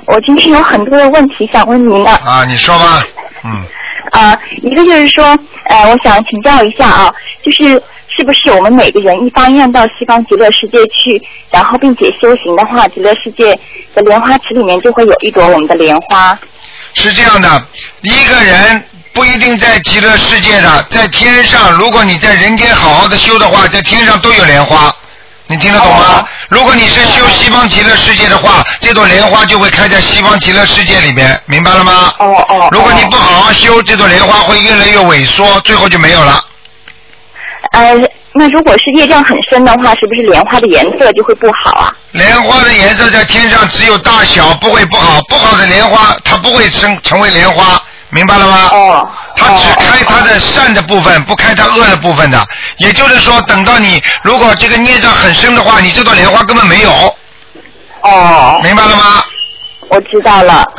我今天有很多的问题想问您的。 啊，你说吧。 一个就是说，我想请教一下啊，是不是我们每个人一方愿到西方极乐世界去，然后并且修行的话，极乐世界的莲花池里面就会有一朵我们的莲花？ 是这样的，一个人不一定在极乐世界的，在天上，如果你在人间好好的修的话，在天上都有莲花。你听得懂吗？如果你是修西方极乐世界的话，这朵莲花就会开在西方极乐世界里面，明白了吗？如果你不好好修，这朵莲花会越来越萎缩，最后就没有了。 那如果是业障很深的话，是不是莲花的颜色就会不好啊？ 莲花的颜色在天上只有大小，不会不好。不好的莲花它不会成为莲花，明白了吗？它只开它的善的部分，不开它恶的部分的。也就是说，等到你如果这个孽障很深的话，你这朵莲花根本没有。明白了吗？ 我知道了。